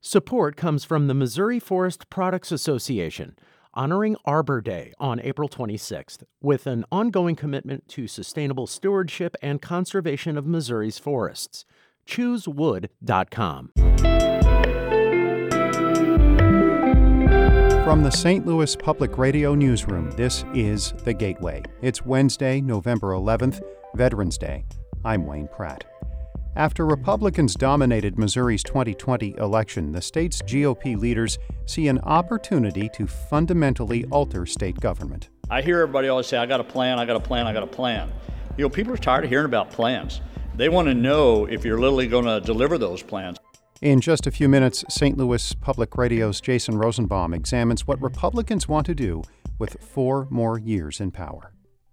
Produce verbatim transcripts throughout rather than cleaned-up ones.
Support comes from the Missouri Forest Products Association, honoring Arbor Day on April twenty-sixth, with an ongoing commitment to sustainable stewardship and conservation of Missouri's forests. choose wood dot com. From the Saint Louis Public Radio Newsroom, this is The Gateway. It's Wednesday, November eleventh, Veterans Day. I'm Wayne Pratt. After Republicans dominated Missouri's twenty twenty election, the state's G O P leaders see an opportunity to fundamentally alter state government. I hear everybody always say, I got a plan, I got a plan, I got a plan. You know, people are tired of hearing about plans. They want to know if you're literally going to deliver those plans. In just a few minutes, Saint Louis Public Radio's Jason Rosenbaum examines what Republicans want to do with four more years in power.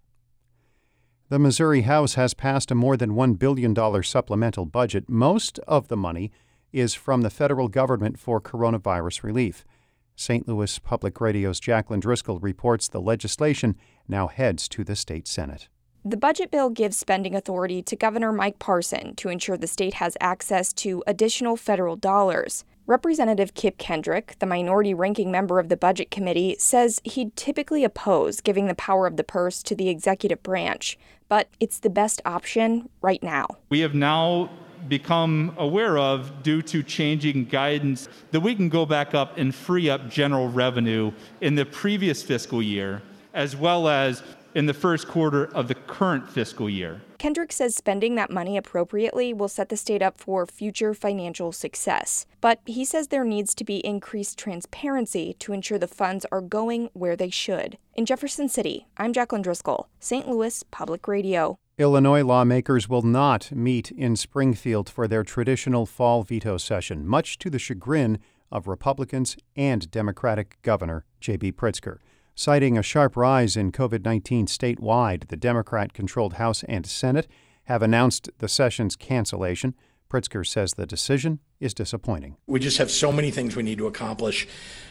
The Missouri House has passed a more than one billion dollars supplemental budget. Most of the money is from the federal government for coronavirus relief. Saint Louis Public Radio's Jacqueline Driscoll reports the legislation now heads to the state Senate. The budget bill gives spending authority to Governor Mike Parson to ensure the state has access to additional federal dollars. Representative Kip Kendrick, the minority-ranking member of the Budget Committee, says he'd typically oppose giving the power of the purse to the executive branch, but it's the best option right now. We have now become aware of, due to changing guidance, that we can go back up and free up general revenue in the previous fiscal year, as well as in the first quarter of the current fiscal year. Kendrick says spending that money appropriately will set the state up for future financial success. But he says there needs to be increased transparency to ensure the funds are going where they should. In Jefferson City, I'm Jacqueline Driscoll, Saint Louis Public Radio. Illinois lawmakers will not meet in Springfield for their traditional fall veto session, much to the chagrin of Republicans and Democratic Governor J B Pritzker. Citing a sharp rise in covid nineteen statewide, the Democrat-controlled House and Senate have announced the session's cancellation. Pritzker says the decision is disappointing. We just have so many things we need to accomplish,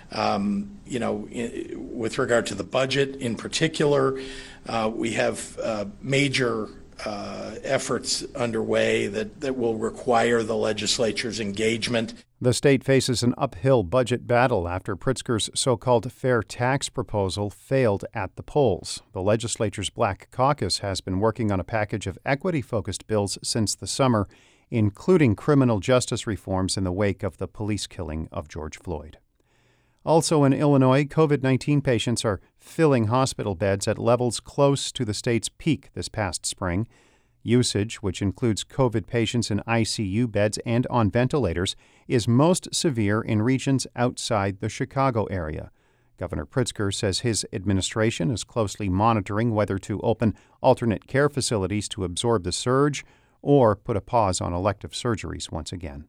um, you know, in, with regard to the budget in particular. Uh, we have uh, major uh, efforts underway that, that will require the legislature's engagement. The state faces an uphill budget battle after Pritzker's so-called fair tax proposal failed at the polls. The legislature's Black Caucus has been working on a package of equity-focused bills since the summer, including criminal justice reforms in the wake of the police killing of George Floyd. Also in Illinois, covid nineteen patients are filling hospital beds at levels close to the state's peak this past spring. Usage, which includes COVID patients in I C U beds and on ventilators, is most severe in regions outside the Chicago area. Governor Pritzker says his administration is closely monitoring whether to open alternate care facilities to absorb the surge or put a pause on elective surgeries once again.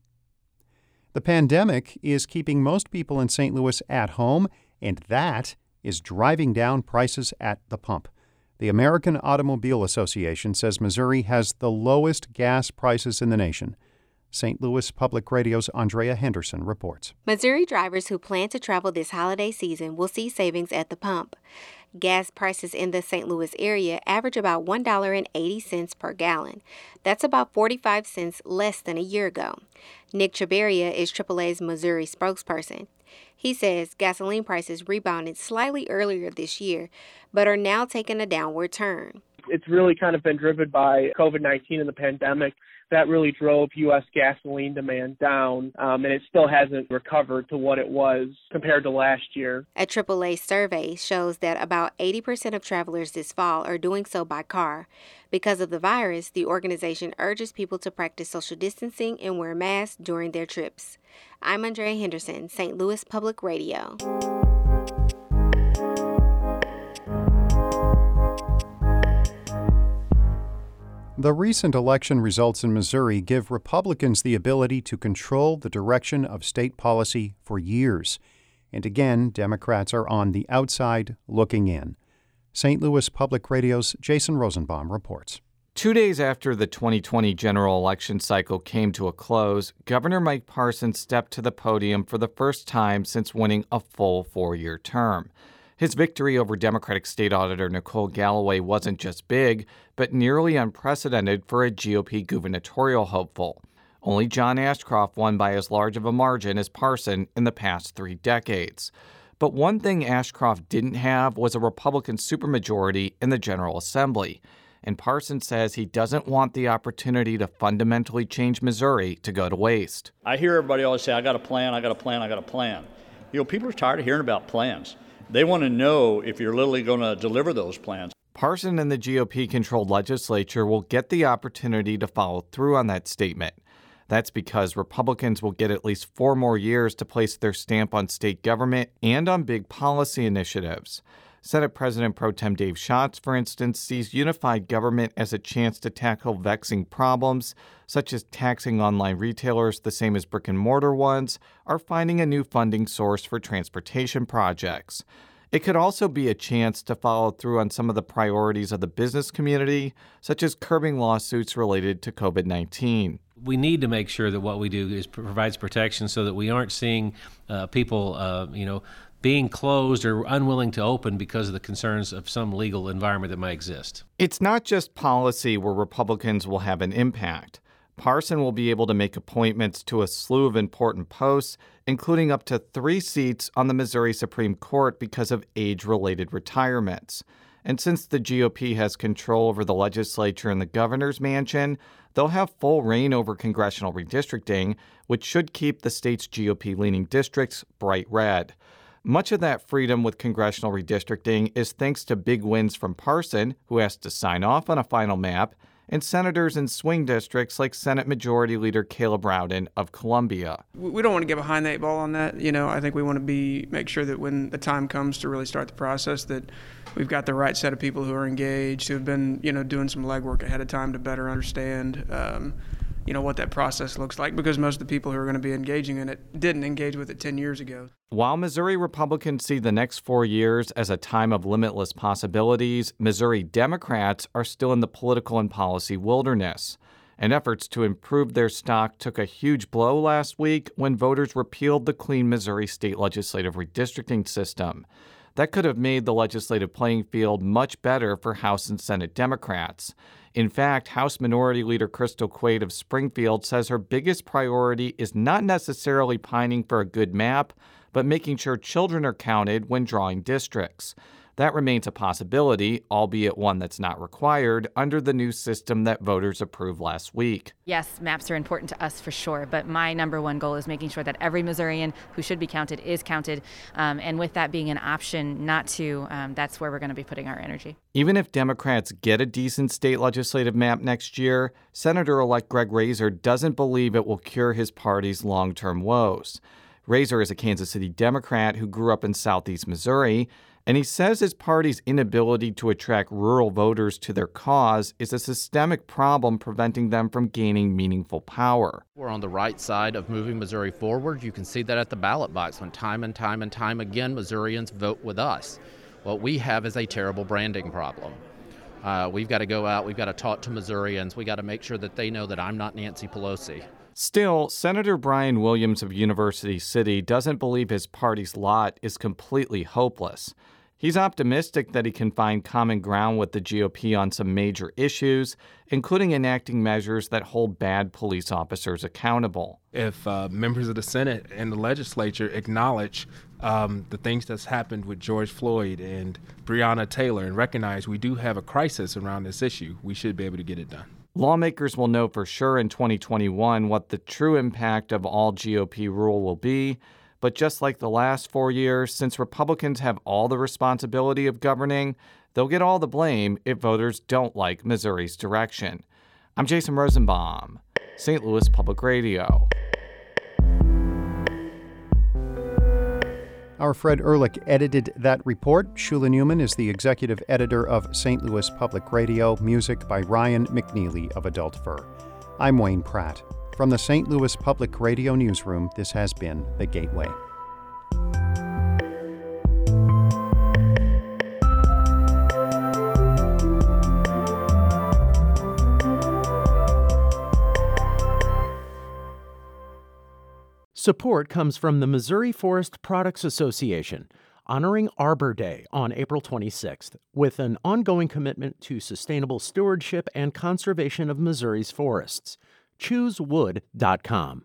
The pandemic is keeping most people in Saint Louis at home, and that is driving down prices at the pump. The American Automobile Association says Missouri has the lowest gas prices in the nation. Saint Louis Public Radio's Andrea Henderson reports. Missouri drivers who plan to travel this holiday season will see savings at the pump. Gas prices in the Saint Louis area average about one dollar and eighty cents per gallon. That's about forty-five cents less than a year ago. Nick Chabaria is triple A's Missouri spokesperson. He says gasoline prices rebounded slightly earlier this year, but are now taking a downward turn. It's really kind of been driven by covid nineteen and the pandemic. That really drove U S gasoline demand down, um, and it still hasn't recovered to what it was compared to last year. A triple A survey shows that about eighty percent of travelers this fall are doing so by car. Because of the virus, the organization urges people to practice social distancing and wear masks during their trips. I'm Andrea Henderson, Saint Louis Public Radio. The recent election results in Missouri give Republicans the ability to control the direction of state policy for years. And again, Democrats are on the outside looking in. Saint Louis Public Radio's Jason Rosenbaum reports. Two days after the twenty twenty general election cycle came to a close, Governor Mike Parson stepped to the podium for the first time since winning a full four-year term. His victory over Democratic State Auditor Nicole Galloway wasn't just big, but nearly unprecedented for a G O P gubernatorial hopeful. Only John Ashcroft won by as large of a margin as Parson in the past three decades. But one thing Ashcroft didn't have was a Republican supermajority in the General Assembly. And Parson says he doesn't want the opportunity to fundamentally change Missouri to go to waste. I hear everybody always say, I got a plan, I got a plan, I got a plan. You know, people are tired of hearing about plans. They want to know if you're literally going to deliver those plans. Parson and the G O P-controlled legislature will get the opportunity to follow through on that statement. That's because Republicans will get at least four more years to place their stamp on state government and on big policy initiatives. Senate President Pro Tem Dave Schatz, for instance, sees unified government as a chance to tackle vexing problems, such as taxing online retailers the same as brick-and-mortar ones, or finding a new funding source for transportation projects. It could also be a chance to follow through on some of the priorities of the business community, such as curbing lawsuits related to covid nineteen. We need to make sure that what we do is provides protection so that we aren't seeing uh, people, uh, you know, being closed or unwilling to open because of the concerns of some legal environment that might exist. It's not just policy where Republicans will have an impact. Parson will be able to make appointments to a slew of important posts, including up to three seats on the Missouri Supreme Court because of age-related retirements. And since the G O P has control over the legislature and the governor's mansion, they'll have full reign over congressional redistricting, which should keep the state's G O P-leaning districts bright red. Much of that freedom with congressional redistricting is thanks to big wins from Parson, who has to sign off on a final map, and senators in swing districts like Senate Majority Leader Caleb Rowden of Columbia. We don't want to get behind the eight ball on that. You know, I think we want to be make sure that when the time comes to really start the process that we've got the right set of people who are engaged, who have been, you know, doing some legwork ahead of time to better understand, um, you know, what that process looks like, because most of the people who are going to be engaging in it didn't engage with it ten years ago. While Missouri Republicans see the next four years as a time of limitless possibilities, Missouri Democrats are still in the political and policy wilderness. And efforts to improve their stock took a huge blow last week when voters repealed the clean Missouri state legislative redistricting system. That could have made the legislative playing field much better for House and Senate Democrats. In fact, House Minority Leader Crystal Quaid of Springfield says her biggest priority is not necessarily pining for a good map, but making sure children are counted when drawing districts. That remains a possibility, albeit one that's not required, under the new system that voters approved last week. Yes, maps are important to us for sure, but my number one goal is making sure that every Missourian who should be counted is counted, um, and with that being an option not to, um, that's where we're going to be putting our energy. Even if Democrats get a decent state legislative map next year, Senator-elect Greg Razor doesn't believe it will cure his party's long-term woes. Razor is a Kansas City Democrat who grew up in southeast Missouri, and he says his party's inability to attract rural voters to their cause is a systemic problem preventing them from gaining meaningful power. We're on the right side of moving Missouri forward. You can see that at the ballot box when time and time and time again Missourians vote with us. What we have is a terrible branding problem. Uh, we've got to go out, we've got to talk to Missourians, we've got to make sure that they know that I'm not Nancy Pelosi. Still, Senator Brian Williams of University City doesn't believe his party's lot is completely hopeless. He's optimistic that he can find common ground with the G O P on some major issues, including enacting measures that hold bad police officers accountable. If uh, members of the Senate and the legislature acknowledge um, the things that's happened with George Floyd and Breonna Taylor and recognize we do have a crisis around this issue, we should be able to get it done. Lawmakers will know for sure in twenty twenty-one what the true impact of all G O P rule will be. But just like the last four years, since Republicans have all the responsibility of governing, they'll get all the blame if voters don't like Missouri's direction. I'm Jason Rosenbaum, Saint Louis Public Radio. Our Fred Ehrlich edited that report. Shula Newman is the executive editor of Saint Louis Public Radio, music by Ryan McNeely of Adult Fur. I'm Wayne Pratt. From the Saint Louis Public Radio Newsroom, this has been The Gateway. Support comes from the Missouri Forest Products Association, honoring Arbor Day on April twenty-sixth, with an ongoing commitment to sustainable stewardship and conservation of Missouri's forests. choose wood dot com.